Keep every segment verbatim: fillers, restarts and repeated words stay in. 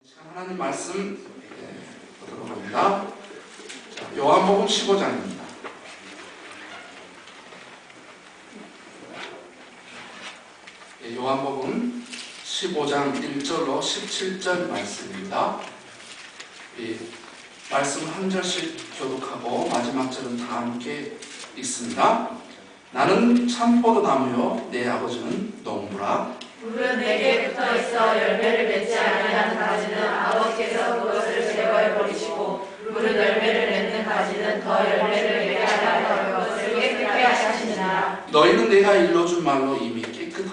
하나님 말씀 보도록 합니다. 자, 요한복음 십오 장입니다. 예, 요한복음 십오 장 일 절로 십칠 절 말씀입니다. 이 말씀 한 절씩 교독하고 마지막 절은 다 함께 읽습니다. 나는 참포도나무요 내 아버지는 농부라. 물은 내게 붙어있어 열매를 맺지 아니하는 가지는 아버지께서 그것을 제거해 버리시고 물은 열매를 맺는 가지는 더 열매를 맺게 하려 그것을 깨끗하게 하시느니라. 너희는 내가 일러준 말로 이미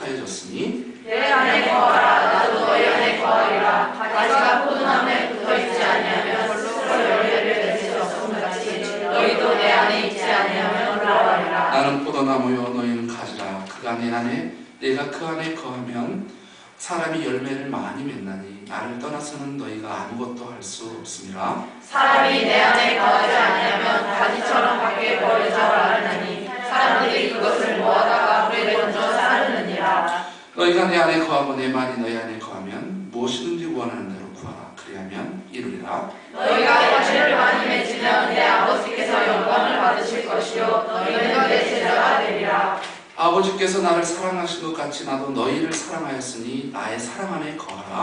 깨끗하여졌으니 내 안에 거하라. 나도 너희 안에 거하리라. 가지가 포도나무에 붙어있지 아니하면 스스로 열매를 맺을 수 없음 같이 너희도 내 안에 있지 아니하면 돌아가리라. 나는 포도나무요 너희는 가지라. 그가 내 안에 내가 그 안에 거하면 사람이 열매를 많이 맺나니 나를 떠나서는 너희가 아무것도 할 수 없습니다. 사람이 내 안에 거하지 아니하면 가지처럼 밖에 버려져 나가나니 사람들이 그것을 모아다가 불에 던져 사르느니라. 너희가 내 안에 거하고 내 말이 너희 안에 거하면 무엇이든지 원하는 대로 구하라. 그리하면 이루리라. 너희가 열매를 많이 맺으면 내 아버지께서 영광을 받으실 것이요 너희는 내 제자가 되리라. 아버지께서 나를 사랑하신 것 같이 나도 너희를 사랑하였으니 나의 사랑 안에 거하라.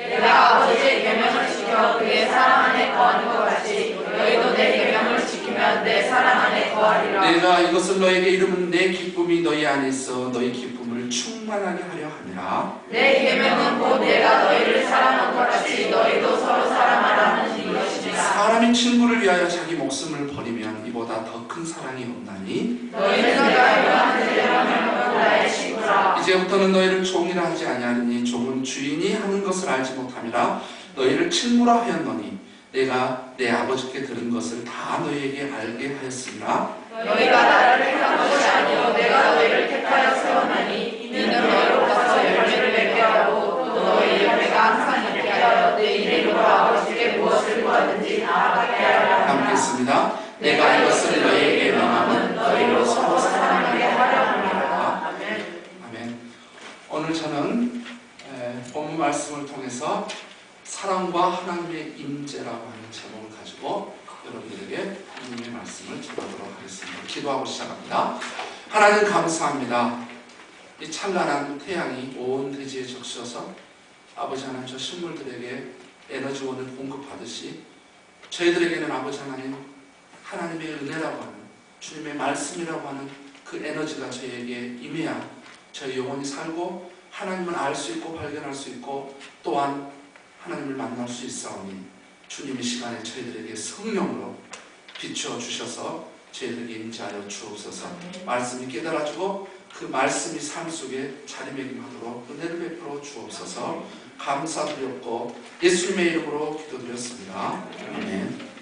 내가 아버지의 계명을 지켜 그의 사랑 안에 거하는 것 같이 너희도 내 계명을 지키면 내 사랑 안에 거하리라. 내가 이것을 너에게 이루면 내 기쁨이 너희 안에 있어 너희 기쁨을 충만하게 하려 함이라. 내 계명은 곧 내가 너희를 사랑한 것 같이 너희도 서로 사랑하라는 이것이니라. 사람이 친구를 위하여 자기 목숨을 버리면 이보다 더 큰 사랑이 없나니 너희는 내가 너희한테 하면 나의 친구라. 이제부터는 너희를 종이라 하지 아니하리니 종은 주인이 하는 것을 알지 못함이라. 너희를 친구라 하였노니 내가 내 아버지께 들은 것을 다 너희에게 알게 하였으니라. 너희가 나를 택한 것이 아니요 내가 너희를 택하여 세웠나니 이는 너희로부터 열매를 맺게 하고 또 너희 열매가 항상 있게 하여 내 이름으로 아버지께 무엇을 구하든지 다 받게 하려 함께 있습니다. 내가 이것을 너희에게 명함은 너희로 서로 사랑하게 하려 함이라. 아멘. 아멘. 오늘 저는 본문 말씀을 통해서 사랑과 하나님의 임재라고 하는 제목을 가지고 여러분들에게 하나님의 말씀을 전하도록 하겠습니다. 기도하고 시작합니다. 하나님 감사합니다. 이 찬란한 태양이 온 대지에 적셔서 아버지 하나님 저 식물들에게 에너지원을 공급하듯이 저희들에게는 아버지 하나님 하나님의 은혜라고 하는 주님의 말씀이라고 하는 그 에너지가 저희에게 임해야 저희 영혼이 살고 하나님을 알 수 있고 발견할 수 있고 또한 하나님을 만날 수 있사오니 주님의 시간에 저희들에게 성령으로 비추어 주셔서 저희들에게 임재하여 주옵소서. 말씀이 깨달아지고 그 말씀이 삶 속에 자리매김하도록 은혜를 베풀어 주옵소서. 감사드렸고 예수님의 이름으로 기도드렸습니다. 아멘.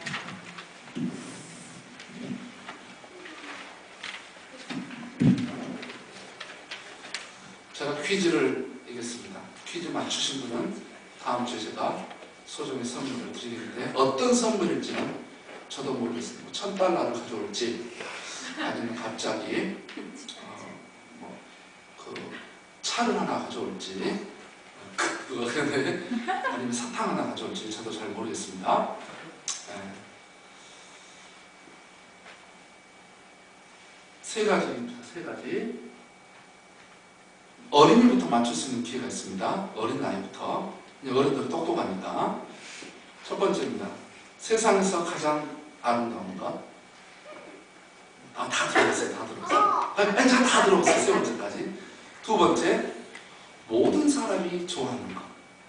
제가 퀴즈를 내겠습니다. 퀴즈 맞추신 분은 다음 주에 제가 소정의 선물을 드리겠는데 어떤 선물일지는 저도 모르겠습니다. 천 달러를 가져올지 아니면 갑자기 어, 뭐, 그 차를 하나 가져올지 그거 근데 아니면 사탕 하나 가져올지 저도 잘 모르겠습니다. 네. 세 가지입니다. 세 가지. 어린이부터 맞출 수 있는 기회가 있습니다. 어린 나이부터. 어른들은 똑똑하니까. 첫 번째입니다. 세상에서 가장 아름다운 것. 아, 다 들어봤어요. 다 들어봤어요. 아니, 아니, 다 들어봤어요. 세 번째까지. 두 번째, 모든 사람이 좋아하는 것.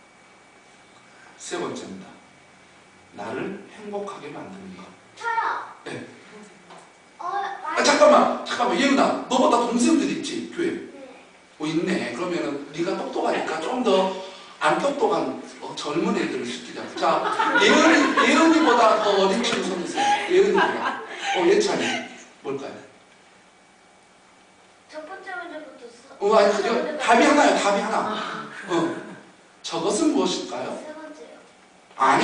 세 번째입니다. 나를 행복하게 만드는 것. 저요. 네. 어, 아, 잠깐만, 잠깐만, 예은아, 너보다 동생들 있지, 교회? 네. 어, 있네. 그러면은 네가 똑똑하니까 좀 더 안 똑똑한 어, 젊은 애들을 시키자. 자, 예은이, 예은이보다 더 어린 친구 손으세요. 예은이보다. 어, 예찬이. 뭘까요? 첫 번째 문제부터 써. 어, 아니, 그죠? 답이 하나요, 답이 하나. 어, 저것은 무엇일까요? 세 번째요. 아니.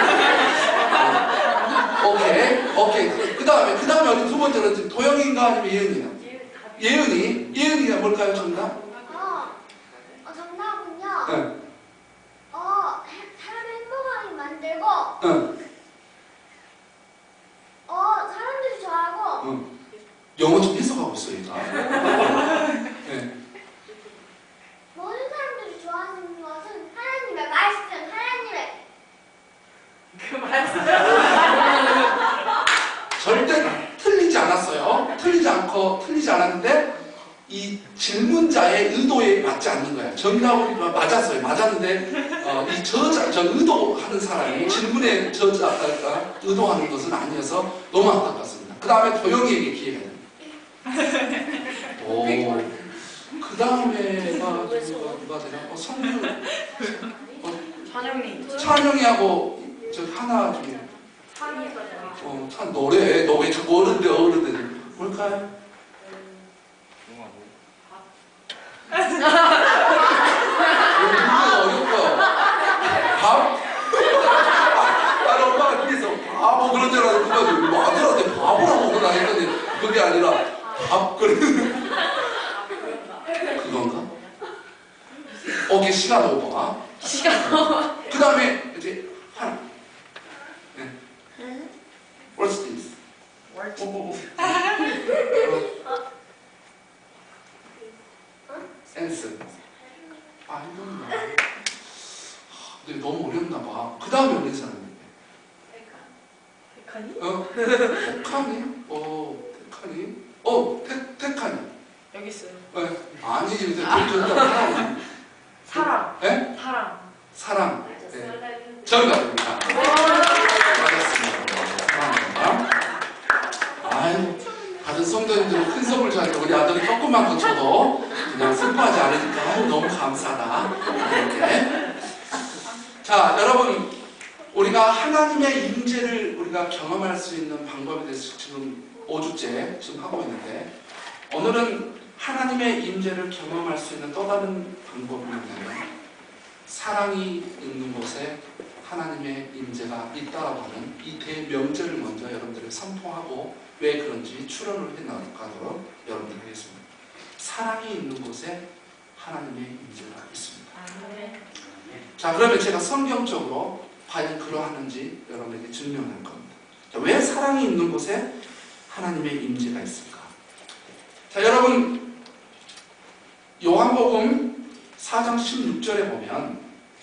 어, 오케이, 오케이. 그 다음에, 그 다음에 어디 두 번째는 도영인가 아니면 예은이요? 예은이. 예은이가 뭘까요, 정답? 어, 어 정답은요. 네. 어, 해- 사람의 응. 어, 사람들이 좋아하고 응. 영어 좀 해석하고 있어 얘가. 네. 모든 사람들이 좋아하는 것은 하나님의 말씀, 하나님의 그 말씀. 절대 틀리지 않았어요. 틀리지 않고 틀리지 않았는데 이 질문자의 의도에 맞지 않는 거야. 정답은 맞았어요. 맞았는데 어, 이 저자, 저 의도하는 사람이 질문의 저자가 의도하는 것은 아니어서 너무 안타깝습니다. 그 다음에 도영이에게 기회가 됩니다. 오, 그 다음에가 누가, 누가 되나? 어, 성규, 어, 찬영님. 찬영이하고 저 하나 중에 어, 참 노래, 너 왜 자꾸 어른데 어른데 뭘까요? 이거 어렵고 밥? 아니 엄마가 뒤에서 바보 그런 줄 알았는데 누가 뭐 아들한테 바보라고 그러나 했더니 그게 아니라 밥 그러는 그건가? 오케이 시간 오버. 그 다음에 이제 하나. 네. What's this? 오, 오, 오. 센스. 아, 이건 근데 너무 어렵나 봐. 그 다음에 어린 사람인데. 백한이? 어? 테카니? 어, 테카니? 어, 테, 테카니. 여기 있어요. 네. 아니지, 근데 정답. 사랑. 예? 사랑. 사랑. 네. 정답입니다. 맞았습니다. 사랑합니다. 아유, 다른 성도님들은 큰 선물 주니까 우리 아들이 조금만 더 줘도 그냥 슬퍼하지 않으니까 아유, 너무 감사하다. 이렇게. 자, 여러분, 우리가 하나님의 임재를 우리가 경험할 수 있는 방법에 대해서 지금 오 주째 지금 하고 있는데, 오늘은 하나님의 임재를 경험할 수 있는 또 다른 방법이 뭐냐면 사랑이 있는 곳에 하나님의 임재가 있다라고 하는 이 대명제를 먼저 여러분들에게 선포하고 왜 그런지 추론을 해나가도록 여러분들 하겠습니다. 사랑이 있는 곳에 하나님의 임재가 있습니다. 자, 그러면 제가 성경적으로 과연 그러하는지 여러분에게 증명할 겁니다. 자, 왜 사랑이 있는 곳에 하나님의 임재가 있을까? 자, 여러분 요한복음 사 장 십육 절에 보면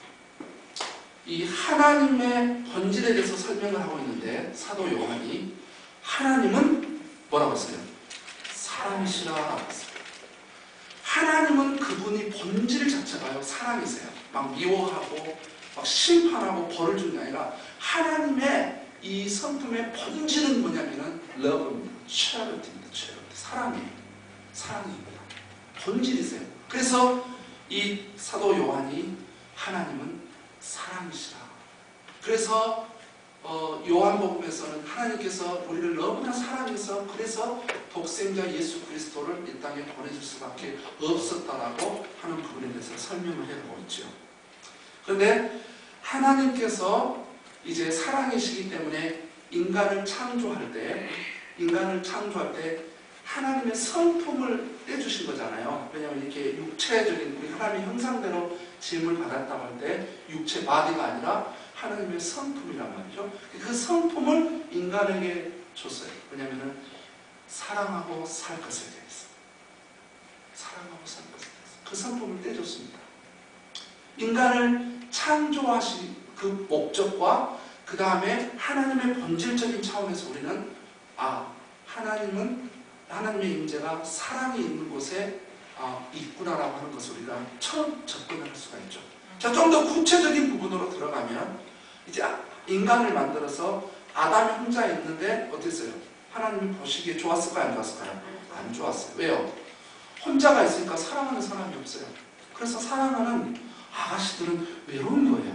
이 하나님의 본질에 대해서 설명을 하고 있는데 사도 요한이 하나님은 뭐라고 했어요? 사랑이시라라고 했어요. 하나님은 그분이 본질 자체가요 사랑이세요. 막 미워하고 막 심판하고 벌을 주는 게 아니라 하나님의 이 성품의 본질은 뭐냐면은 러브입니다. charity입니다. charity. 사랑이에요. 사랑입니다. 본질이세요. 그래서 이 사도 요한이 하나님은 사랑이시라. 그래서 어, 요한복음에서는 하나님께서 우리를 너무나 사랑해서 그래서 독생자 예수 그리스도를 이 땅에 보내줄 수밖에 없었다라고 하는 부분에 대해서 설명을 해주고 있죠. 그런데 하나님께서 이제 사랑이시기 때문에 인간을 창조할 때 인간을 창조할 때 하나님의 성품을 떼주신 거잖아요. 왜냐하면 이렇게 육체적인 우리 하나님의 형상대로 지음을 받았다고 할 때 육체 바디가 아니라 하나님의 성품이란 말이죠. 그 성품을 인간에게 줬어요. 왜냐하면 사랑하고 살 것에 대해서 사랑하고 살 것에 대해서 그 성품을 떼줬습니다. 인간을 창조하신 그 목적과 그 다음에 하나님의 본질적인 차원에서 우리는 아 하나님은 하나님의 임재가 사랑이 있는 곳에 아, 있구나라고 하는 것을 우리가 처음 접근을 할 수가 있죠. 자, 좀 더 구체적인 부분으로 들어가면 이제 인간을 만들어서 아담이 혼자 있는데 어땠어요? 하나님이 보시기에 좋았을까요? 안 좋았을까요? 안 좋았어요. 왜요? 혼자가 있으니까 사랑하는 사람이 없어요. 그래서 사랑하는 아가씨들은 외로운 거예요.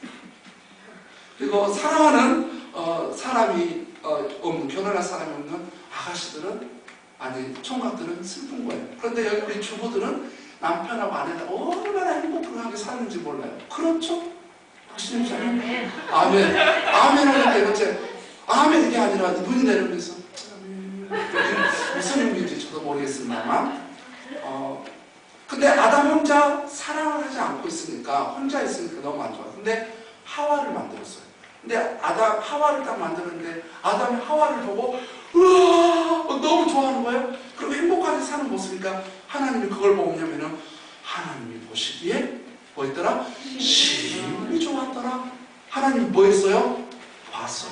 그리고 사랑하는 어, 사람이 어, 없는 결혼할 사람이 없는 아가씨들은 아니 총각들은 슬픈 거예요. 그런데 여기 우리 주부들은 남편하고 아내가 얼마나 행복하게 사는지 몰라요. 그렇죠? 확실히 아멘. 아멘. 아멘 하는데 그렇지. 아멘 이게 아니라 눈이 내리면서 무슨 의미인지 저도 모르겠습니다만 어, 근데 아담 혼자 사랑을 하지 않고 있으니까 혼자 있으니까 너무 안 좋아요. 근데 하와를 만들었어요. 근데 아담, 하와를 딱 만드는데 아담이 하와를 보고 우와 너무 좋아하는 거예요. 그리고 행복하게 사는 모습이니까 하나님이 그걸 보냐면은 하나님이 보시기에 뭐 했더라? 심히 좋았더라. 하나님이 뭐 했어요? 봤어요.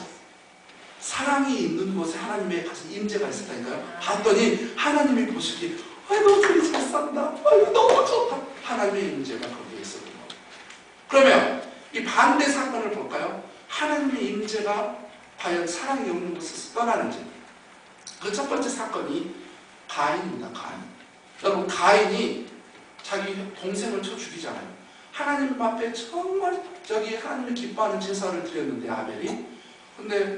사랑이 있는 곳에 하나님의 가서 임재가 있었다니까요. 봤더니 하나님이 보시기에 아이고 둘이 잘 산다. 아이고 너무 좋다. 하나님의 임재가 거기에 있었던 거예요. 그러면 이 반대 사건을 볼까요? 하나님의 임재가 과연 사랑이 없는 곳에서 떠나는지. 그 첫 번째 사건이 가인입니다. 가인. 여러분 가인이 자기 동생을 쳐 죽이잖아요. 하나님 앞에 정말 저기 하나님이 기뻐하는 제사를 드렸는데 아벨이. 근데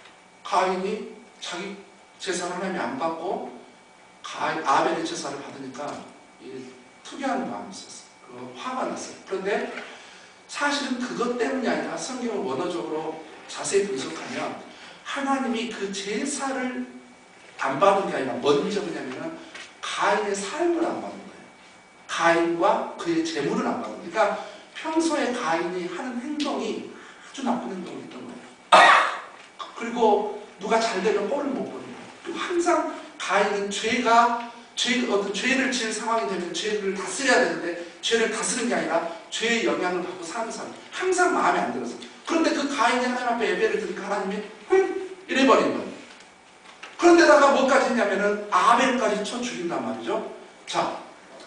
가인이 자기 제사를 하나님이 안 받고 가인, 아벨의 제사를 받으니까 특이한 마음이 있었어요. 그 화가 났어요. 그런데 사실은 그것 때문이 아니라 성경을 원어적으로 자세히 분석하면 하나님이 그 제사를 안 받은 게 아니라 먼저 뭐냐면 가인의 삶을 안 받은 거예요. 가인과 그의 재물을 안 받은 거예요. 그러니까 평소에 가인이 하는 행동이 아주 나쁜 행동을 했던 거예요. 그리고 누가 잘 되면 꼴을 못 보는 거예요. 그리고 항상 가인은 죄가 죄, 어떤 죄를 지을 상황이 되면 죄를 다스려야 되는데 죄를 다스리는 게 아니라 죄의 영향을 받고 사는 사람. 항상 마음에 안 들어서. 그런데 그 가인이 하나님 앞에 예배를 드니까 하나님이 흠! 이래버린 거예요. 그런데다가 뭐까지 했냐면은 아벨까지 쳐 죽인단 말이죠. 자,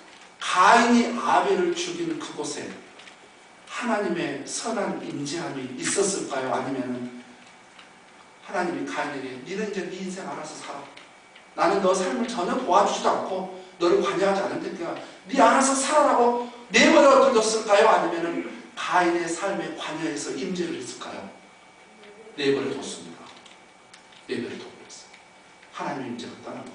가인이 아벨을 죽인 그곳에 하나님의 선한 임재함이 있었을까요? 아니면은 하나님이 가인에게 니는 이제 네 인생 알아서 살아. 나는 너 삶을 전혀 도와주지도 않고 너를 관여하지 않을 테니까 네 알아서 살아라고 내버려 뒀을까요? 아니면은 가인의 삶에 관여해서 임재를 했을까요? 내버려 뒀습니다. 내버려 뒀습니다. 하나님의 임재가 떠난 겁니다.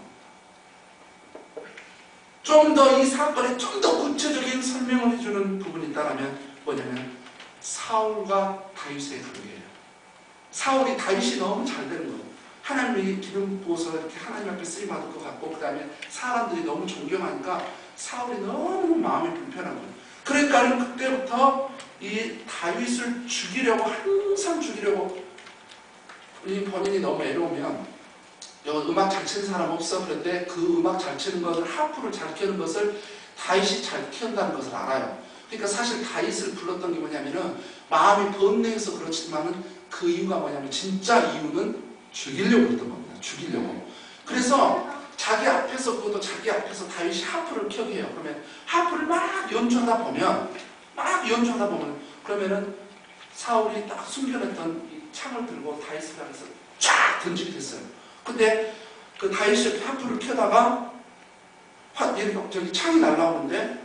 좀 더 이 사건에 좀 더 구체적인 설명을 해주는 부분이 있다면 뭐냐면 사울과 다윗의 관계예요. 사울이 다윗이 너무 잘 되는 거예요. 하나님이 기름 부어서 이렇게 하나님 앞에 쓰임 받을 것 같고 그 다음에 사람들이 너무 존경하니까 사울이 너무 마음이 불편한 거예요. 그러니까 그때부터 이 다윗을 죽이려고 항상 죽이려고 이 본인이 너무 애로우면 음악 잘 치는 사람 없어. 그런데 그 음악 잘 치는 것을 하프를 잘 키우는 것을 다윗이 잘 키운다는 것을 알아요. 그러니까 사실 다윗을 불렀던 게 뭐냐면은 마음이 번뇌해서 그렇지만은 그 이유가 뭐냐면 진짜 이유는 죽이려고 했던 겁니다. 죽이려고. 그래서 자기 앞에서 그것도 자기 앞에서 다윗이 하프를 켜게 해요. 그러면 하프를 막 연주하다 보면 막 연주하다 보면 그러면은 사울이 딱 숨겨냈던 이 창을 들고 다윗을 향해서 쫙 던지게 됐어요. 근데 그 다윗이 이렇게 하프를 켜다가 화, 저기 창이 날라오는데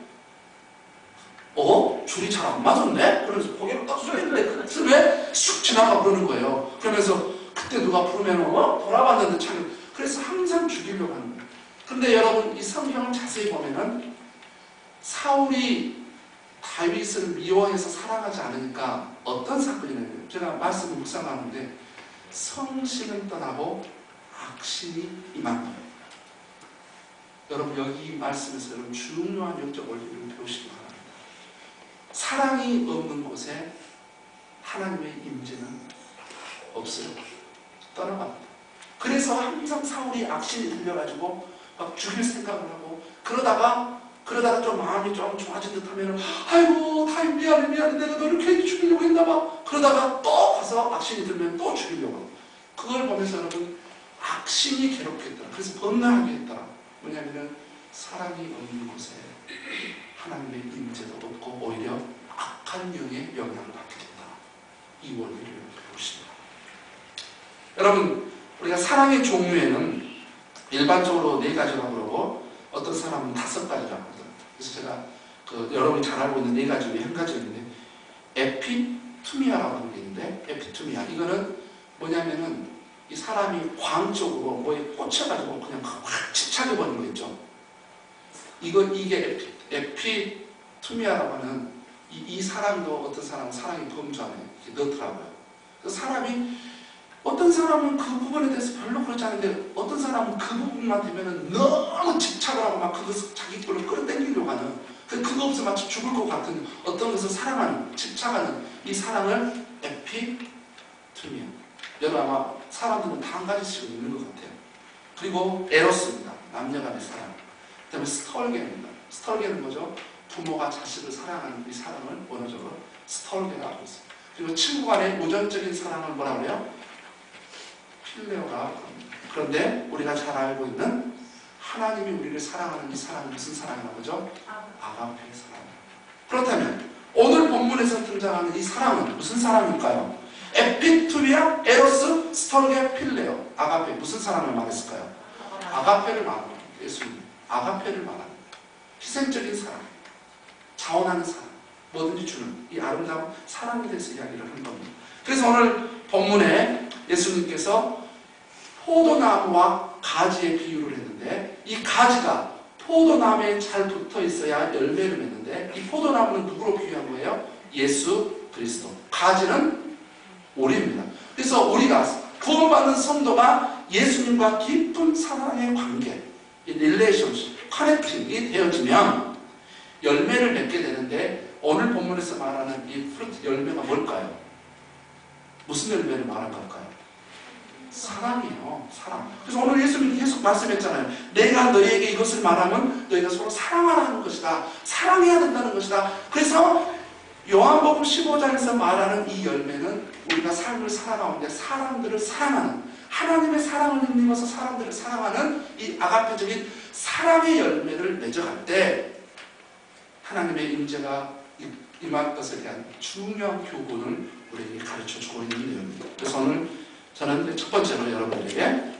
어? 줄이 잘 안 맞았네? 그러면서 고개를 딱 숙였는데 그 틈에 쑥 지나가 버리는 거예요. 그러면서 그때 누가 부르면 어? 돌아봤는데 창이 그래서 항상 죽이려고 하는 거예요. 근데 여러분 이 성경을 자세히 보면은 사울이 다윗을 미워해서 사랑하지 않으니까 어떤 사건이냐면 제가 말씀을 묵상하는데 성신은 떠나고 악신이 임한 거예요. 여러분 여기 이 말씀에서 여러분 중요한 영적 원리를 배우시기 바랍니다. 사랑이 없는 곳에 하나님의 임재는 없어요. 떠나갑니다. 그래서 항상 사울이 악신이 들려가지고 막 죽일 생각을 하고 그러다가 그러다가 좀 마음이 좀 좋아진 듯 하면은 아이고 다윗 미안해 미안해 내가 너를 괜히 죽이려고 했나봐. 그러다가 또 가서 악신이 들면 또 죽이려고 하고 그걸 보면서 여러분 악신이 괴롭겠더라. 그래서 번뇌하게 했더라. 뭐냐면은 사랑이 없는 곳에 하나님의 임재도 없고 오히려 악한 영의 영향을 받게 된다. 이 원리를 배우십니다. 여러분 우리가 사랑의 종류에는 일반적으로 네 가지라고 그러고 어떤 사람은 다섯 가지라고 하더라고요. 그래서 제가 그 여러분이 잘 알고 있는 네 가지 중에 한 가지가 있는데 에피투미아라고 하는 게 있는데 에피투미아 이거는 뭐냐면은 이 사람이 광적으로 뭐에 꽂혀가지고 그냥 확 집착해버리는 거 있죠. 이거, 이게 에피, 에피투미아라고 하는 이, 이 사람도 어떤 사람은 사랑이 범주 안에 넣더라고요. 그래서 사람이 어떤 사람은 그 부분에 대해서 별로 그렇지 않은데 어떤 사람은 그 부분만 되면은 너무 집착을 하고 막 그것을 자기 걸로 끌어당기려고 하는 그거 없으면 마치 죽을 것 같은 어떤 것을 사랑하는, 집착하는 이 사랑을 에피 에피투미아. 여러분 아마 사람들은 다 한 가지씩 있는 것 같아요. 그리고 에로스입니다. 남녀간의 사랑. 그 다음에 스톨게입니다. 스톨게는 뭐죠? 부모가 자식을 사랑하는 이 사랑을 원어적으로 스톨게라고 있어요. 그리고 친구 간의 우정적인 사랑을 뭐라 그래요? 필레오라고 합니다. 그런데 우리가 잘 알고 있는 하나님이 우리를 사랑하는 이 사랑은 무슨 사랑이라고 하죠? 아가페의 사랑. 그렇다면 오늘 본문에서 등장하는 이 사랑은 무슨 사랑일까요? 에피투비아, 에로스, 스톨게, 필레오. 아가페. 무슨 사랑을 말했을까요? 아가페를 말합니다. 예수님. 아가페를 말합니다. 희생적인 사랑. 자원하는 사랑. 뭐든지 주는 이 아름다운 사랑에 대해서 이야기를 한 겁니다. 그래서 오늘 본문에 예수님께서 포도나무와 가지의 비유를 했는데 이 가지가 포도나무에 잘 붙어 있어야 열매를 맺는데 이 포도나무는 누구로 비유한 거예요? 예수 그리스도. 가지는 우리입니다. 그래서 우리가 구원받는 성도가 예수님과 깊은 사랑의 관계, 이 릴레이션십, 커넥팅이 되어지면 열매를 맺게 되는데 오늘 본문에서 말하는 이 프루트 열매가 뭘까요? 무슨 열매를 말한 걸까요? 사랑이에요. 사랑. 그래서 오늘 예수님이 계속 말씀했잖아요. 내가 너희에게 이것을 말하면 너희가 서로 사랑하라는 것이다. 사랑해야 된다는 것이다. 그래서 요한복음 십오 장에서 말하는 이 열매는 우리가 삶을 살아가는데 사람들을 사랑하는, 하나님의 사랑을 힘입어서 사람들을 사랑하는 이 아가페적인 사랑의 열매를 맺어갈 때 하나님의 임재가 임할 것에 대한 중요한 교훈을 우리에게 가르쳐주고 있는 내용입니다. 그래서 오늘 저는 첫 번째로 여러분들에게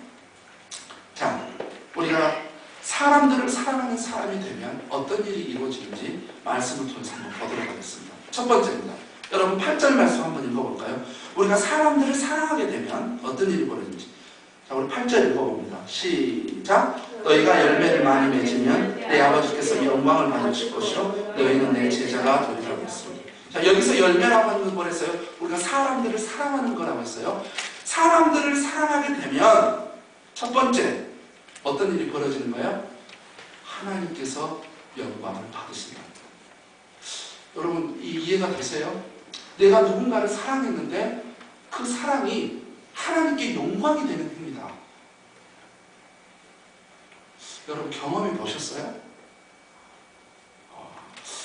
자, 우리가 사람들을 사랑하는 사람이 되면 어떤 일이 이루어지는지 말씀을 통해서 한번 보도록 하겠습니다. 첫 번째입니다. 여러분 팔 절 말씀 한번 읽어볼까요? 우리가 사람들을 사랑하게 되면 어떤 일이 벌어지는지. 자, 우리 팔 절 읽어봅니다. 시작! 너희가 열매를 많이 맺으면 내 아버지께서 영광을 받으실 것이요 너희는 내 제자가 되리라고 했습니다. 자, 여기서 열매라고 하는 건 뭐랬어요? 우리가 사람들을 사랑하는 거라고 했어요. 사람들을 사랑하게 되면 첫 번째 어떤 일이 벌어지는 거예요? 하나님께서 영광을 받으신다. 여러분 이 이해가 되세요? 내가 누군가를 사랑했는데 그 사랑이 하나님께 영광이 되는 힘이다. 여러분 경험해 보셨어요? 어,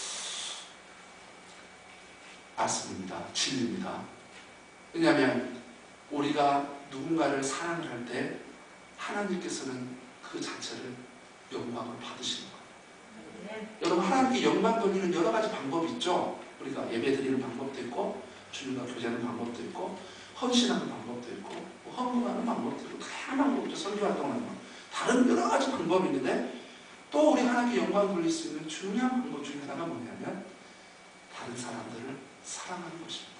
맞습니다. 진리입니다. 왜냐하면 우리가 누군가를 사랑을 할 때 하나님께서는 그 자체를 영광을 받으시는 거예요. 네. 여러분 하나님께 영광 돌리는 여러 가지 방법이 있죠. 우리가 예배 드리는 방법도 있고 주님과 교제하는 방법도 있고 헌신하는 방법도 있고 헌금하는 방법도 있고 다양한 방법도 선교활동하는 방법 다른 여러 가지 방법이 있는데 또 우리 하나님께 영광 돌릴 수 있는 중요한 방법 중에 하나가 뭐냐면 다른 사람들을 사랑하는 것입니다.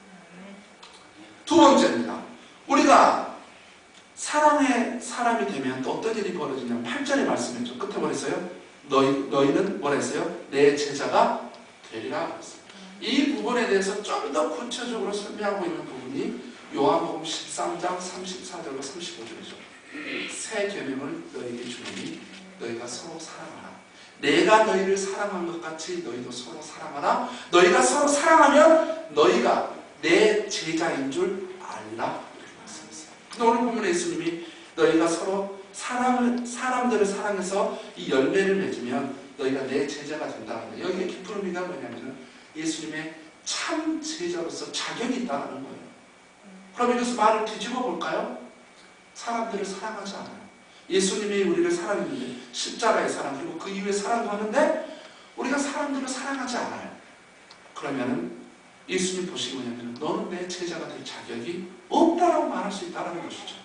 두 번째입니다. 우리가 사랑의 사람이 되면 또 어떤 일이 벌어지냐면 팔 절에 말씀했죠. 끝에 뭐라 했어요? 너희, 너희는 뭐라 했어요? 내 제자가 되리라 했어요. 이 부분에 대해서 좀 더 구체적으로 설명하고 있는 부분이 요한복음 십삼 장 삼십사 절과 삼십오 절이죠. 새 계명을 너희에게 주노니 너희가 서로 사랑하라. 내가 너희를 사랑한 것 같이 너희도 서로 사랑하라. 너희가 서로 사랑하면 너희가 내 제자인 줄 알라. 이렇게 말씀했어요. 근데 오늘 보면 예수님이 너희가 서로 사랑을, 사람들을 사랑해서 이 열매를 맺으면 너희가 내 제자가 된다. 여기에 깊은 의미가 뭐냐면 예수님의 참 제자로서 자격이 있다는 거예요. 그럼 여기서 말을 뒤집어 볼까요? 사람들을 사랑하지 않아요. 예수님이 우리를 사랑했는데 십자가의 사랑 그리고 그 이후에 사랑도 하는데 우리가 사람들을 사랑하지 않아요. 그러면은 예수님 보시기 뭐냐면 너는 내 제자가 될 자격이 없다라고 말할 수 있다는 것이죠.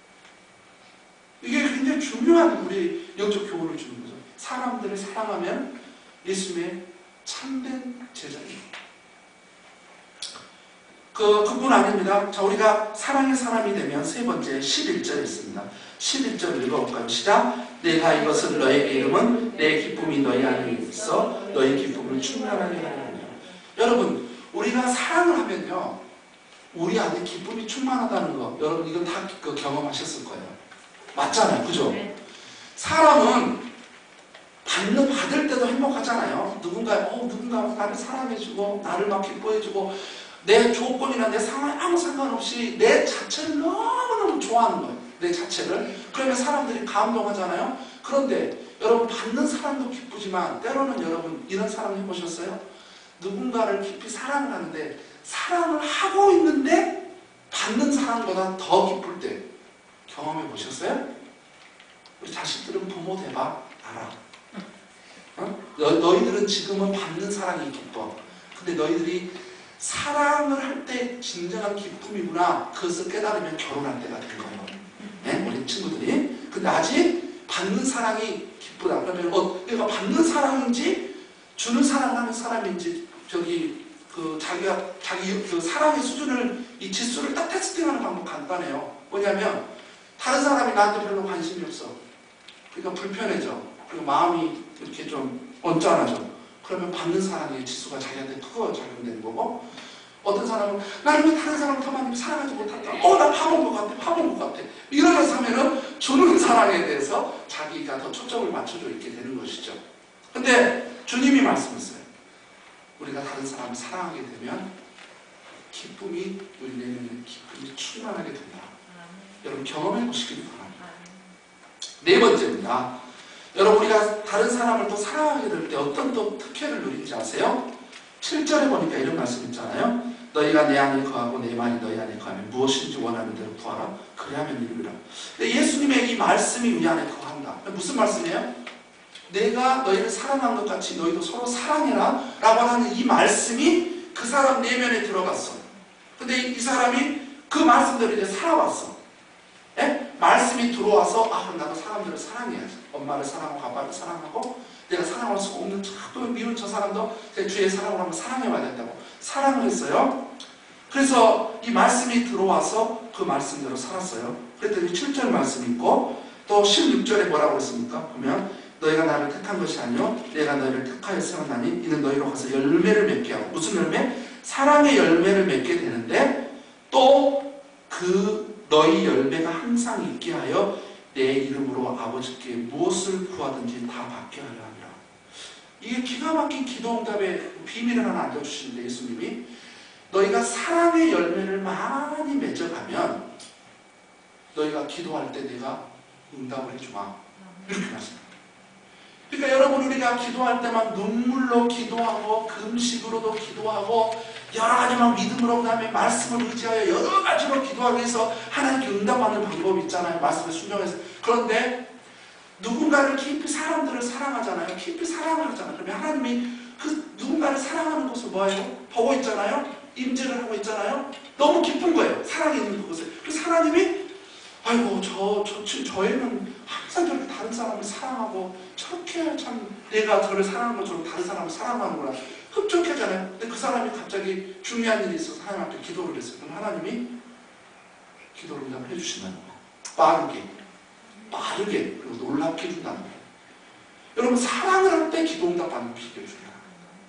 이게 굉장히 중요한 우리 영적 교훈을 주는 거죠. 사람들을 사랑하면 예수님의 참된 제자입니다. 그, 그뿐 아닙니다. 자, 우리가 사랑의 사람이 되면 세 번째 십일 절에 있습니다. 십일 절 읽어볼까요? 시작! 내가 이것을 너에게 이름은 내 기쁨이 너희 안에 있어 너희 기쁨을 충만하게 하느니라. 여러분, 우리가 사랑을 하면요, 우리 안에 기쁨이 충만하다는 거, 여러분 이건 다 그 경험하셨을 거예요. 맞잖아요, 그죠? 사람은 받는, 받을 때도 행복하잖아요. 누군가, 어, 누군가 나를 사랑해주고 나를 막 기뻐해주고 내 조건이나 내 상황에 아무 상관없이 내 자체를 너무너무 좋아하는 거예요. 내 자체를. 그러면 사람들이 감동하잖아요. 그런데 여러분 받는 사람도 기쁘지만 때로는 여러분 이런 사람 해보셨어요? 누군가를 깊이 사랑을 하는데 사랑을 하고 있는데 받는 사람보다 더 기쁠 때 경험해 보셨어요? 우리 자식들은 부모 돼봐 알아. 어? 너, 너희들은 지금은 받는 사랑이 기뻐. 근데 너희들이 사랑을 할 때 진정한 기쁨이구나 그것을 깨달으면 결혼할 때가 된 거예요. 네? 우리 친구들이. 근데 아직 받는 사랑이 기쁘다. 그러면 어, 내가 받는 사랑인지 주는 사랑하는 사람인지 저기 그 자기가 자기 그 사랑의 수준을 이 지수를 딱 테스팅하는 방법 간단해요. 뭐냐면 다른 사람이 나한테 별로 관심이 없어. 그러니까 불편해져. 그리고 마음이 이렇게 좀 언짢아져. 그러면 받는 사랑의 지수가 자기한테 크게 작용되는 거고, 어떤 사람은 나를 왜 다른 사람을 더 많이 사랑하지 못할까? 어, 나 파본 것 같아, 파본 것 같아. 이러면서 하면은 주는 사랑에 대해서 자기가 더 초점을 맞춰져 있게 되는 것이죠. 근데 주님이 말씀했어요. 우리가 다른 사람을 사랑하게 되면 기쁨이 우리 내면에 기쁨이 충만하게 된다. 여러분 경험해 보시길 바랍니다. 네 번째입니다. 여러분 우리가 다른 사람을 또 사랑하게 될 때 어떤 또 특혜를 누리는지 아세요? 칠 절에 보니까 이런 말씀 있잖아요. 너희가 내 안에 거하고 내 말이 너희 안에 거하면 무엇인지 원하는 대로 구하라. 그리하면 이루리라. 예수님의 이 말씀이 우리 안에 거한다. 무슨 말씀이에요? 내가 너희를 사랑한 것 같이 너희도 서로 사랑해라 라고 하는 이 말씀이 그 사람 내면에 들어갔어. 근데 이 사람이 그 말씀대로 이제 살아왔어. 예? 말씀이 들어와서 아 그럼 나도 사람들을 사랑해야지. 엄마를 사랑하고 아빠를 사랑하고 내가 사랑할 수 없는 또 미운 저 사람도 제 주의 사랑을 한번 사랑해봐야 된다고 사랑을 했어요. 그래서 이 말씀이 들어와서 그 말씀대로 살았어요. 그랬더니 칠 절 말씀이 있고 또 십육 절에 뭐라고 했습니까? 보면 너희가 나를 택한 것이 아니요 내가 너희를 택하여 세웠나니 이는 너희로 가서 열매를 맺게 하고 무슨 열매? 사랑의 열매를 맺게 되는데 또 그 너희 열매가 항상 있게 하여 내 이름으로 아버지께 무엇을 구하든지 다 받게 하려 하니라. 이게 기가 막힌 기도응답의 비밀을 하나 알려주시는데 예수님이 너희가 사랑의 열매를 많이 맺어가면 너희가 기도할 때 내가 응답을 해주마. 이렇게 말씀합니다. 그러니까 여러분 우리가 기도할 때만 눈물로 기도하고 금식으로도 기도하고 여러 가지 막 믿음으로 그다음에 말씀을 의지하여 여러 가지로 기도하기 위해서 하나님께 응답받는 방법이 있잖아요. 말씀에 순종해서. 그런데 누군가를 깊이 사람들을 사랑하잖아요. 깊이 사랑을 하잖아요. 그러면 하나님이 그 누군가를 사랑하는 것을 뭐예요? 보고 있잖아요. 임재를 하고 있잖아요. 너무 기쁜 거예요. 사랑이 있는 그것을. 그래서 하나님이 아이고 저, 저, 저, 저희는 항상 저렇게 다른 사람을 사랑하고 저렇게 참 내가 저를 사랑하는 것처럼 다른 사람을 사랑하는구나 흡족하잖아요. 근데 그 사람이 갑자기 중요한 일이 있어서 하나님 앞에 기도를 했어요. 그럼 하나님이 기도를 응답을 해주신다는 거예요. 빠르게 빠르게 그리고 놀랍게 해준다는 거예요. 여러분 사랑을 할 때 기도 응답 받는 비결 중에 하나.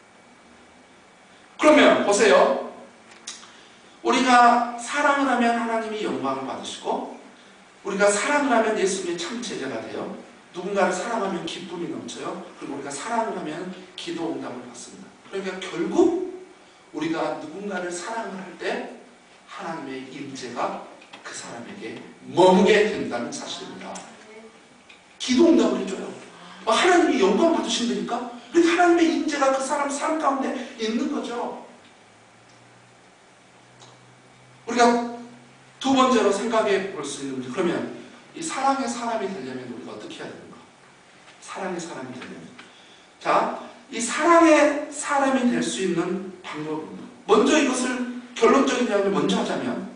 그러면 보세요. 우리가 사랑을 하면 하나님이 영광을 받으시고 우리가 사랑을 하면 예수님의 참 제자가 돼요. 누군가를 사랑하면 기쁨이 넘쳐요. 그리고 우리가 사랑을 하면 기도 응답을 받습니다. 그러니까 결국 우리가 누군가를 사랑을 할 때 하나님의 임재가 그 사람에게 머무게 된다는 사실입니다. 기도 응답을 해줘요. 하나님이 영광 받으신다니까? 그러니까 하나님의 임재가 그 사람 삶 가운데 있는 거죠. 우리가 두 번째로 생각해 볼 수 있는 문제. 그러면 이 사랑의 사람이 되려면 우리가 어떻게 해야 되는가? 사랑의 사람이 되려면. 자, 이 사랑의 사람이 될 수 있는 방법입니다. 먼저 이것을 결론적인 이야기를 먼저 하자면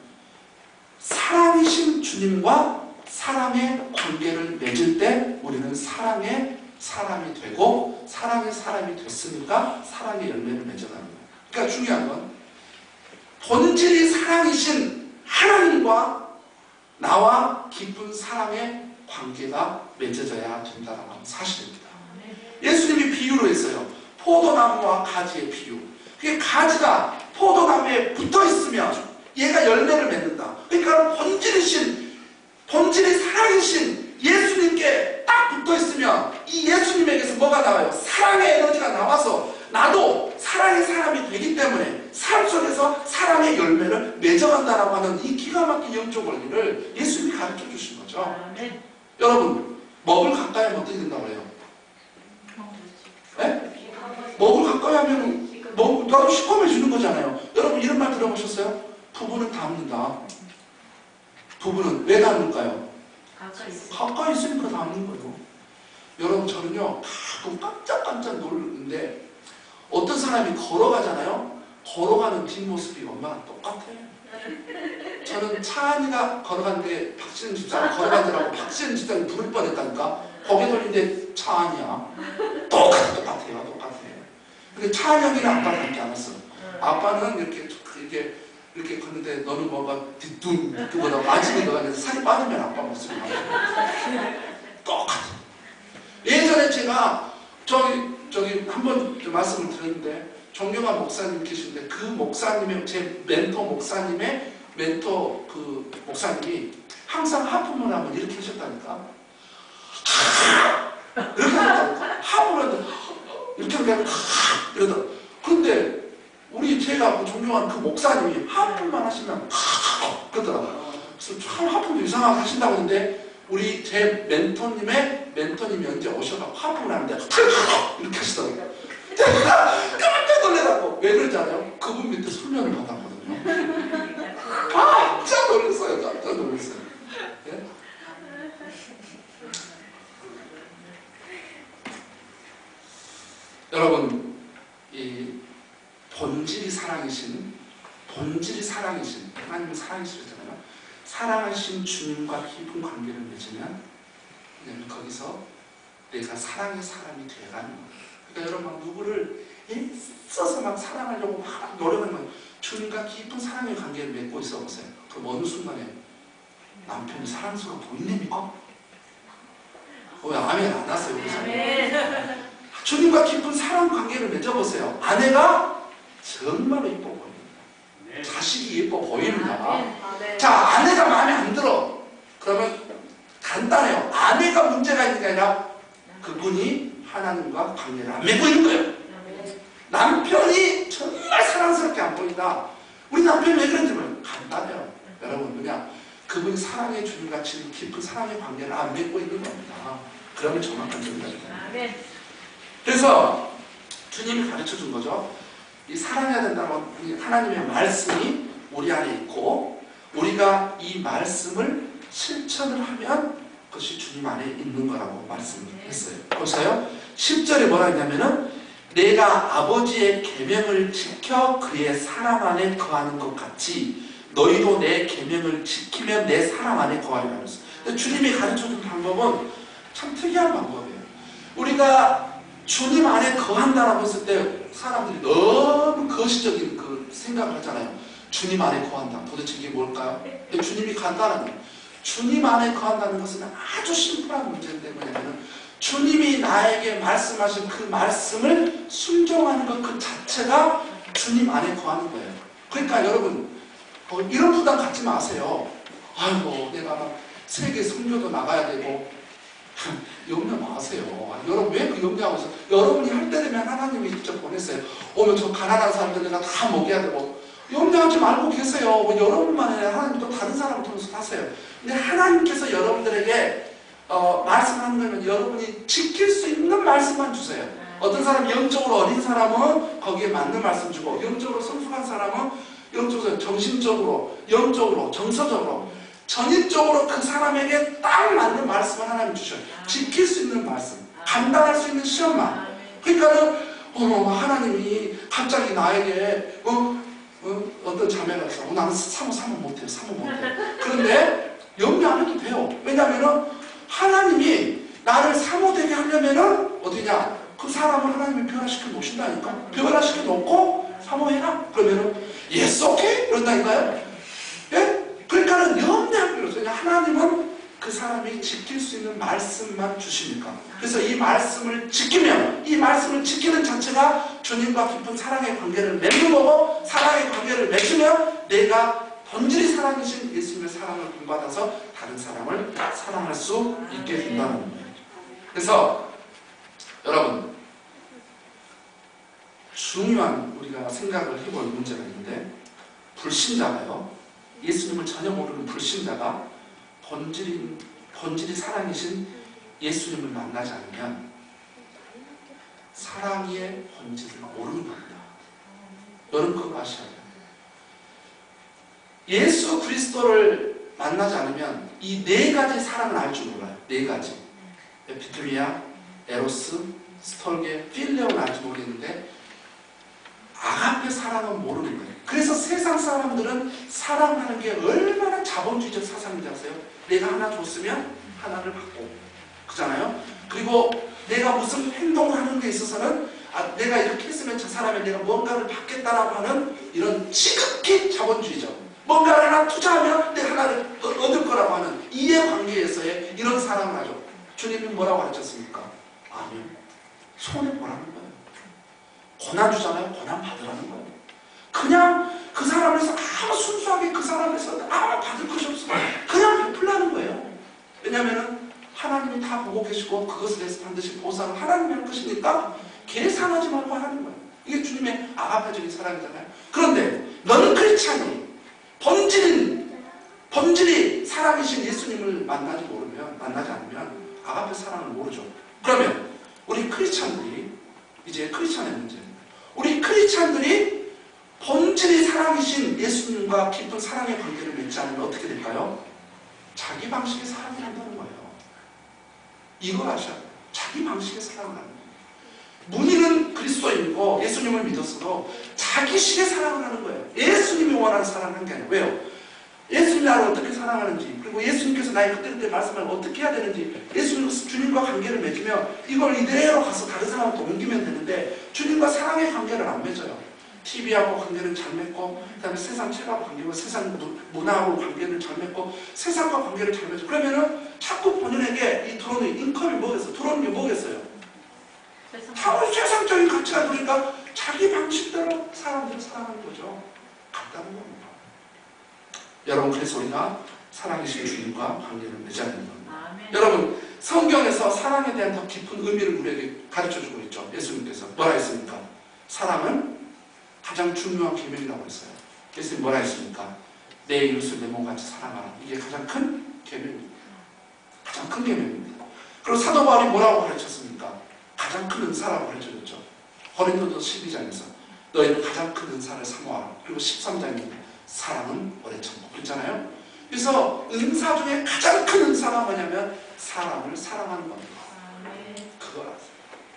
사랑이신 주님과 사랑의 관계를 맺을 때 우리는 사랑의 사람이 되고 사랑의 사람이 됐으니까 사랑의 열매를 맺어가는 거예요. 그러니까 중요한 건 본질이 사랑이신 하나님과 나와 깊은 사랑의 관계가 맺어져야 된다는 사실입니다. 예수님이 비유로 했어요. 포도나무와 가지의 비유. 그게 가지가 포도나무에 붙어있으면 얘가 열매를 맺는다. 그러니까 본질이신, 본질이 사랑이신 예수님께 딱 붙어있으면 이 예수님에게서 뭐가 나와요? 사랑의 에너지가 나와서 나도 사랑의 사람이 되기 때문에 삶 속에서 사랑 사랑의 열매를 맺어간다라고 하는 이 기가 막힌 영적 원리를 예수님이 가르쳐 주신 거죠. 여러분, 먹을 가까이 하면 어떻게 된다고 그래요? 네? 먹을 가까이 하면 먹, 나도 시커매지는 거잖아요. 여러분 이런 말 들어보셨어요? 부부는 닮는다. 부부는 왜 닮을까요? 가까이 있으니까 닮는 거예요. 여러분 저는요 가끔 깜짝깜짝 놀랐는데 어떤 사람이 걸어가잖아요. 걸어가는 뒷모습이 엄마랑 똑같아요. 저는 차은이가 걸어가는데 박지은 집사가 걸어가더라고. 박지은 집사가 부를 뻔했다니까. 고개 돌리는데 차은이야. 똑같아 똑같아요. 똑같아요. 근데 차은이 형이랑 아빠가 닮지 않았어. 아빠는 이렇게 이렇게 이렇게 걷는데 너는 뭐가 뒤뚱 그거다 빠지는 거가 아니라 살이 빠지면 아빠 모습이 나와요. 똑같아. 예전에 제가 저기 저기 한번 말씀을 드렸는데 존경한 목사님 계신데 그 목사님의 제 멘토 목사님의 멘토 그 목사님이 항상 하품을 하면 이렇게 하셨다니까. 이렇게 하셨다니까. 하품을 하는데 이렇게 하면 이러다. 그런데 우리 제가 존경하는 그 목사님이 하품만 하시면 그러더라고요. 그래서 참 하품도 이상하게 하신다고 했는데 우리 제 멘토님의 멘토님이 언제 오셔서 하품을 하는데 이렇게 하시더라고요. 깜짝 놀래라고. 왜 그런지 알아요? 그분 밑에 수면을 받았거든요. 깜짝 놀랐어요. 깜짝 놀랐어요. 네? 여러분 이 본질이 사랑이신 본질이 사랑이신 하나님은 사랑이시잖아요. 사랑하신 주님과 깊은 관계를 맺으면 거기서 내가 사랑의 사람이 되어가는 거예요. 그러니까 여러분 막 누구를 애써서 막 사랑하려고 막 노력하면 주님과 깊은 사랑의 관계를 맺고 있어 보세요. 그럼 어느 순간에 남편이 사랑스러워 보이냅니까? 왜 아멘 안 하세요? 그래서 주님과 깊은 사랑 관계를 맺어보세요. 아내가 정말로 예뻐 보입니다. 자식이 예뻐 보입니다. 자, 아내가 마음에 안 들어. 그러면 간단해요. 아내가 문제가 있는 게 아니라 그분이 하나님과 관계를 안 맺고 있는 거예요. 남편이 정말 사랑스럽게 안 보인다. 우리 남편이 왜 그런지 모르겠어요. 간단해요. 여러분 그냥 그분이 사랑의 주님과 깊은 사랑의 관계를 안 맺고 있는 겁니다. 그러면 정확한 정답입니다. 그래서 주님이 가르쳐 준 거죠. 이 사랑해야 된다는 하나님의 말씀이 우리 안에 있고 우리가 이 말씀을 실천을 하면 그것이 주님 안에 있는 거라고 말씀했어요. 보세요. 십 절에 뭐라 했냐면은 내가 아버지의 계명을 지켜 그의 사랑 안에 거하는 것 같이 너희도 내 계명을 지키면 내 사랑 안에 거하리라 그랬어요. 근데 주님이 가르쳐준 방법은 참 특이한 방법이에요. 우리가 주님 안에 거한다라고 했을 때 사람들이 너무 거시적인 그 생각을 하잖아요. 주님 안에 거한다. 도대체 이게 뭘까요? 근데 주님이 간단한 거예요. 주님 안에 거한다는 것은 아주 심플한 문제인데 뭐냐면 주님이 나에게 말씀하신 그 말씀을 순종하는 것 그 자체가 주님 안에 거하는 거예요. 그러니까 여러분 어, 이런 부담 갖지 마세요. 아이고 내가 막 세계 선교도 나가야 되고 염려 마세요. 여러분 왜 그 염려하고 있어요? 여러분이 할 때 되면 하나님이 직접 보냈어요. 오늘 저 가난한 사람들 내가 다 먹여야 되고 염려하지 말고 계세요. 여러분만 아니라 하나님 또 다른 사람을 통해서 하세요. 근데 하나님께서 여러분들에게 어, 말씀하는 거면 여러분이 지킬 수 있는 말씀만 주세요. 어떤 사람 영적으로 어린 사람은 거기에 맞는 말씀 주고 영적으로 성숙한 사람은 영적으로 정신적으로 영적으로 정서적으로 전인적으로 그 사람에게 딱 맞는 말씀을 하나님 주셔요. 지킬 수 있는 말씀, 감당할 수 있는 시험만. 그러니까는 어, 하나님이 갑자기 나에게 어, 어, 어떤 자매가 있어. 어, 나는 사모 사모 못해요. 사모 못해요. 그런데 염려 안 해도 돼요. 왜냐하면 하나님이 나를 사모되게 하려면은 어디냐? 그 사람을 하나님이 변화시켜 놓으신다니까. 변화시켜 놓고 사모해라. 그러면은 yes, okay? 그런다니까요. 예? 그러니까는 염려할 필요 없어요. 하나님은 그 사람이 지킬 수 있는 말씀만 주시니까. 그래서 이 말씀을 지키면, 이 말씀을 지키는 자체가 주님과 깊은 사랑의 관계를 맺는 거고, 사랑의 관계를 맺으면 내가 본질이 사랑이신 예수님의 사랑을 본받아서 다른 사람을 사랑할 수 있게 된다는 거예요. 그래서 여러분 중요한 우리가 생각을 해볼 문제가 있는데 불신자가요, 예수님을 전혀 모르는 불신자가 본질이, 본질이 사랑이신 예수님을 만나지 않으면 사랑의 본질을 모르는 겁니다. 여러분 그거 아셔야 돼요. 예수 그리스도를 만나지 않으면 이 네 가지 사랑을 알 줄 몰라요. 네 가지. 에피트미아, 에로스, 스톨게, 필레오는 알지 모르겠는데 아가페 사랑은 모르는 거예요. 그래서 세상 사람들은 사랑하는 게 얼마나 자본주의적 사상인지 아세요? 내가 하나 줬으면 하나를 받고 그잖아요. 그리고 내가 무슨 행동을 하는 데 있어서는 아, 내가 이렇게 했으면 저 사람이 내가 뭔가를 받겠다라고 하는 이런 지극히 자본주의적, 뭔가를 하나 투자하면 내가 하나를 얻을 거라고 하는 이해관계에서의 이런 사랑을 하죠. 주님이 뭐라고 가르쳤습니까? 아니요. 손해보라는 거예요. 고난 주잖아요. 고난 받으라는 거예요. 그냥 그 사람에서 아무 순수하게 그 사람에서 아무 받을 것이 없어. 그냥 베풀라는 거예요. 왜냐하면 하나님이 다 보고 계시고 그것에 대해서 반드시 보상을 하나님이 할 것이니까 계산하지 말고 하는 거예요. 이게 주님의 아가페적인 사랑이잖아요. 그런데 너는 그렇지 않니? 본질은, 본질이 사랑이신 예수님을 만나지 모르면, 만나지 않으면 아가페 사랑을 모르죠. 그러면 우리 크리스찬들이, 이제 크리스찬의 문제입니다. 우리 크리스찬들이 본질이 사랑이신 예수님과 깊은 사랑의 관계를 맺지 않으면 어떻게 될까요? 자기 방식의 사랑을 한다는 거예요. 이걸 아셔야 돼요. 자기 방식의 사랑을 하는 거예요. 문의는 그리스도인이고 예수님을 믿었어도 자기식의 사랑을 하는 거예요. 예수님이 원하는 사랑을 하는 게 아니에요. 왜요? 예수님이 나를 어떻게 사랑하는지, 그리고 예수님께서 나의 그때그때 말씀을 어떻게 해야 되는지, 예수님, 주님과 관계를 맺으며 이걸 이대로 가서 다른 사람한테 옮기면 되는데 주님과 사랑의 관계를 안 맺어요. 티비하고 관계를 잘 맺고, 그 다음에 세상 책하고 관계고, 세상 문화하고 관계를 잘 맺고, 세상과 관계를 잘 맺어. 그러면은 자꾸 본인에게 이 들어오는 인컴이 뭐겠어요? 들어오는 게 뭐겠어요? 타고 세상적인 가치가 들으니까 자기 방식대로 사람들을 사랑하는 거죠. 같다는 겁니다. 여러분, 그래서 우리가 사랑이신 주님과 관계를 맺어야 되는 겁니다. 아멘. 여러분, 성경에서 사랑에 대한 더 깊은 의미를 우리에게 가르쳐주고 있죠. 예수님께서 뭐라 했습니까? 사랑은 가장 중요한 계명이라고 했어요. 예수님 뭐라 했습니까? 내 이웃을 내 몸같이 사랑하라. 이게 가장 큰 계명입니다. 가장 큰 계명입니다. 그리고 사도 바울이 뭐라고 가르쳤습니까? 가장 큰 은사라고 가르쳐줬죠. 고린도서 십이 장에서 너희는 가장 큰 은사를 사모하라. 그리고 십삼 장에 사랑은 오래 참고 그랬잖아요. 그래서 은사 중에 가장 큰 은사가 뭐냐면 사람을 사랑하는 겁니다. 그걸 아세요.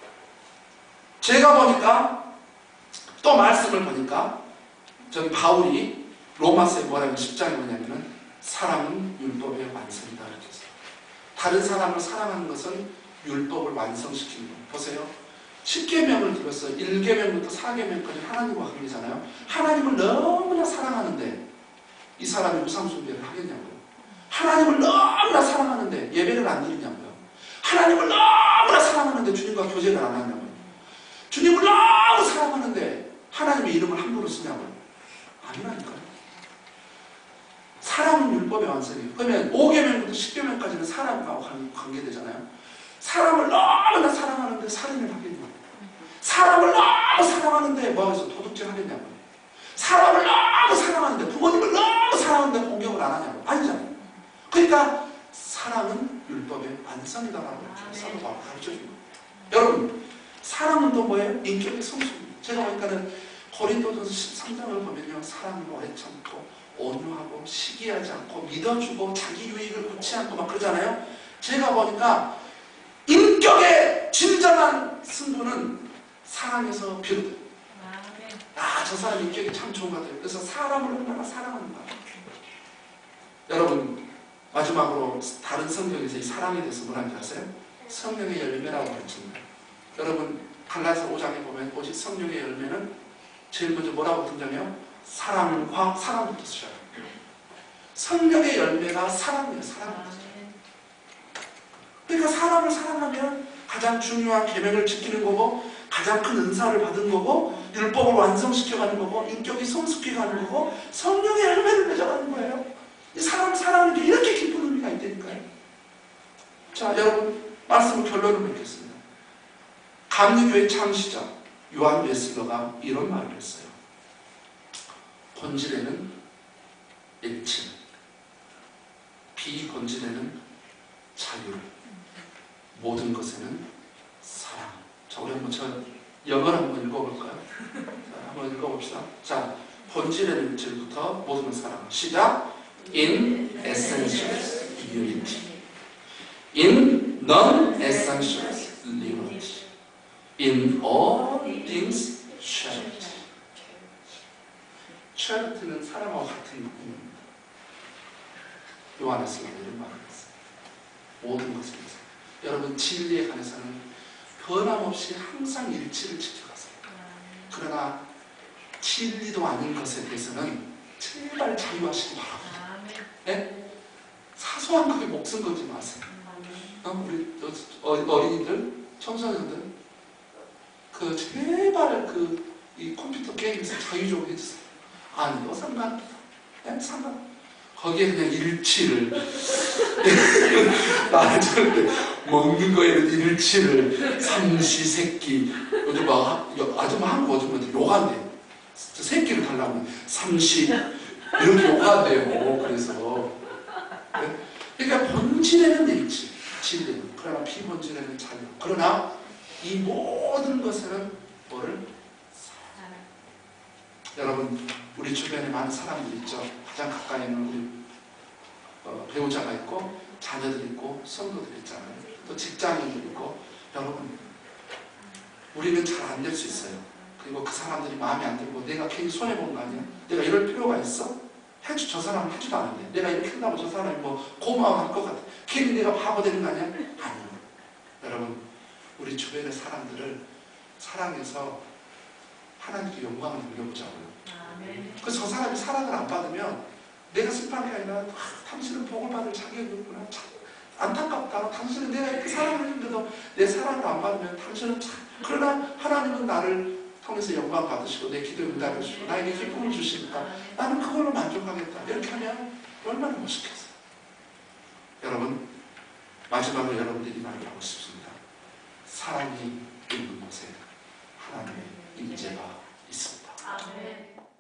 제가 보니까 또 말씀을 보니까 저기 바울이 로마서에 뭐라고 십 장에 뭐냐면은 사랑은 율법의 완성이다 이렇게 했어요. 다른 사람을 사랑하는 것은 율법을 완성시키는 거예요. 보세요. 십 계명을 들었어. 일 계명부터 사 계명까지 하나님과 관계잖아요. 하나님을 너무나 사랑하는데 이 사람이 우상숭배를 하겠냐고요. 하나님을 너무나 사랑하는데 예배를 안 드리냐고요. 하나님을 너무나 사랑하는데 주님과 교제를 안 하냐고요. 주님을 너무 사랑하는데 하나님의 이름을 함부로 쓰냐고요. 아니라니까요. 사랑은 율법의 완성이에요. 그러면 오 계명부터 십 계명까지는 사람과 관계되잖아요. 사람을 너무나 사랑하는데 살인을 하겠냐고요. 사람을 너무 사랑하는데 뭐하겠어? 도둑질 하겠냐고요. 사람을 너무 사랑하는데, 부모님을 너무 사랑하는데 공격을 안 하냐고요. 아니잖아요. 그러니까 사랑은 율법의 완성이다라고 사도 바울이 가르쳐줍니다. 여러분, 사랑은 또 뭐예요? 인격의 성숙입니다. 제가 보니까는 고린도전서 십삼 장을 보면요, 사랑은 오래 참고 온유하고 시기하지 않고 믿어주고 자기 유익을 묻지 않고 막 그러잖아요. 제가 보니까 인격의 진정한 승부는 사랑에서 비롯돼요. 아, 저 사람 인격이 참 좋은 것 같아요. 그래서 사람을 얼마나 사랑하는가. 여러분, 마지막으로 다른 성경에서 이 사랑에 대해서 뭐라는지 아세요? 성령의 열매라고 가르칩니다. 여러분, 갈라디아서 오 장에 보면 오직 성령의 열매는 제일 먼저 뭐라고 등장해요? 사랑과 사랑부터 시작해요. 성령의 열매가 사랑이에요. 사랑이에요. 그러니까 사람을 사랑하면 가장 중요한 계명을 지키는 거고, 가장 큰 은사를 받은 거고, 율법을 완성시켜가는 거고, 인격이 성숙해가는 거고, 성령의 열매를 맺어가는 거예요. 이 사람 사랑하는 게 이렇게 깊은 의미가 있다니까요. 자, 여러분, 말씀을 결론을 맺겠습니다. 감리교의 창시자 요한 웨슬러가 이런 말을 했어요. 본질에는 일치, 비본질에는 자유, 모든 것에는 사랑. 자, 우리 한번 저 영어를 한번 읽어볼까요? 자, 한번 읽어봅시다. 자, 본질에는 일치부터 모든 건 사랑. 시작. In essentials, unity. In non-essentials, liberty. In all things, charity. charity는 사랑과 같은 의미입니다. 요한에서 이런 말을 했어요. 모든 것에 대해서. 여러분, 진리에 관해서는 변함없이 항상 일치를 지켜가세요. 그러나 진리도 아닌 것에 대해서는 제발 자유하시기 바랍니다. 네? 사소한 거에 목숨 걸지 마세요. 어? 우리 어, 어린이들, 청소년들, 그 제발 그 이 컴퓨터 게임에서 자유 좀 해주세요. 아니요, 상관, 네? 상관. 거기에 그냥 일치를 나는 절대 먹는 거에는 일치를 삼시세끼. 요즘 막 아줌마 한국 아줌마한테 욕한대. 새끼를 달라고 하면 삼시 이렇게 욕한대요. 그래서 네? 그러니까 본질에는 일치, 진리는. 그러나 비본질에는 자유. 그러나 이 모든 것에는 뭐를? 사랑. 여러분, 우리 주변에 많은 사람들이 있죠. 가장 가까이 있는 우리 어, 배우자가 있고 자녀들 있고 성도들 있잖아요. 또 직장인들 있고. 여러분, 우리는 잘 안 될 수 있어요. 그리고 그 사람들이 마음에 안 들고 내가 괜히 손해본 거 아니야? 내가 이럴 필요가 있어? 해주, 저 사람은 해주도 않는데 내가 이렇게 한다고 저 사람이 뭐 고마워할 것 같아. 괜히 내가 바보 되는 거 아니야? 아니요. 여러분, 우리 주변의 사람들을 사랑해서 하나님께 영광을 돌려보자고요. 그래서 저 사람이 사랑을 안 받으면 내가 슬픈 게 아니라 아, 당신은 복을 받을 자격이 없구나. 참 안타깝다. 당신은 내가 이렇게 사랑을 했는데도 내 사랑을 안 받으면 당신은 참. 그러나 하나님은 나를 통해서 영광 받으시고 내 기도에 응답해 주시고 나에게 기쁨을 주시니까 나는 그걸로 만족하겠다. 이렇게 하면 얼마나 멋있겠어요. 여러분, 마지막으로 여러분들이 말을 하고 싶습니다. 사랑이 있는 곳에 하나님의 임재가 있습니다. 아멘.